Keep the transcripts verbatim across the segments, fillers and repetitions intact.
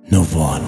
نوان.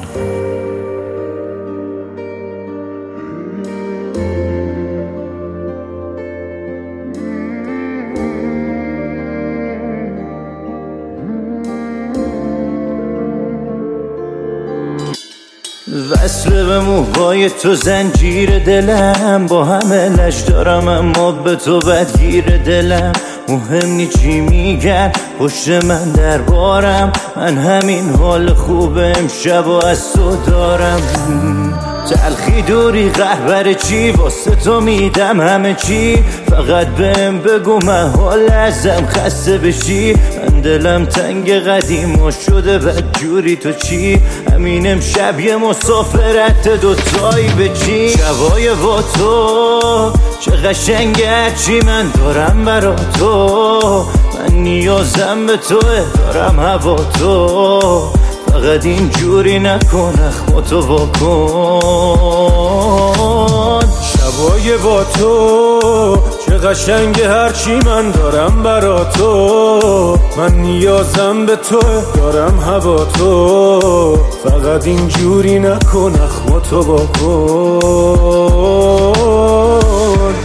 وصل به موهای تو زنجیر دلم، با همه لش دارم اما به تو بدگیر دلم. مهم نی چی میگن پشت من دربارم، من همین حال خوب امشب و از تو دارم. تلخی دوری قهبر چی، واسه تو میدم همه چی، فقط بهم بگو من حال ازم خسته بشی. من دلم تنگ قدیم و شده بدجوری، تو چی؟ همین امشب یه مسافرت دوتایی به چی؟ شبای با تو چه قشنگه، هرچی من دارم برا تو، من نیازم به توه، دارم هوا تو، فقط اینجوری نکن اخماتو واکن. شبای با تو چه قشنگه، هرچی من دارم برا تو، من نیازم به تو، دارم هوا تو، فقط اینجوری نکن اخماتو واکن.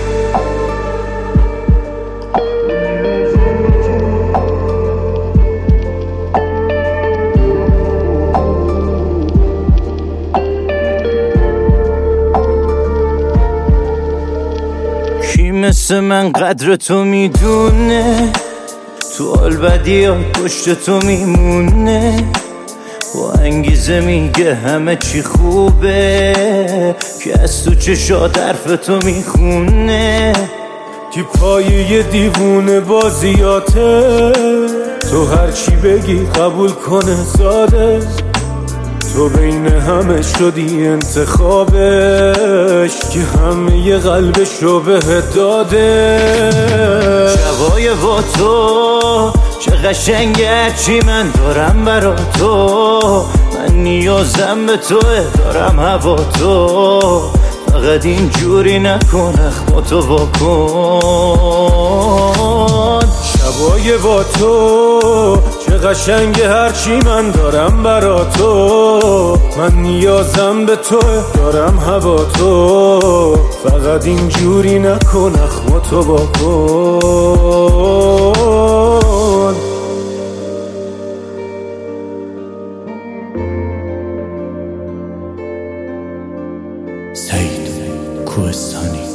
کی مثل من قدر تو میدونه، تو حال بدی ها پشت تو میمونه، با انگیزه میگه همه چی خوبه، که از تو چشات حرف تو میخونه. تیپای یه دیوونه بازیاته، تو هرچی بگی قبول کنه ساده، تو بین همه شدی انتخابش، که همه ی قلبشو بهت داده. شبای با تو چه قشنگه، هرچی من دارم برا تو، من نیازم به توه، دارم هوا تو، فقط اینجوری نکن اخماتو واکن. شبای با تو چه قشنگه، هرچی من دارم برا تو، من نیازم به تو، دارم هوا تو، فقط اینجوری نکن اخماتو واکن. سعید کوهستانی.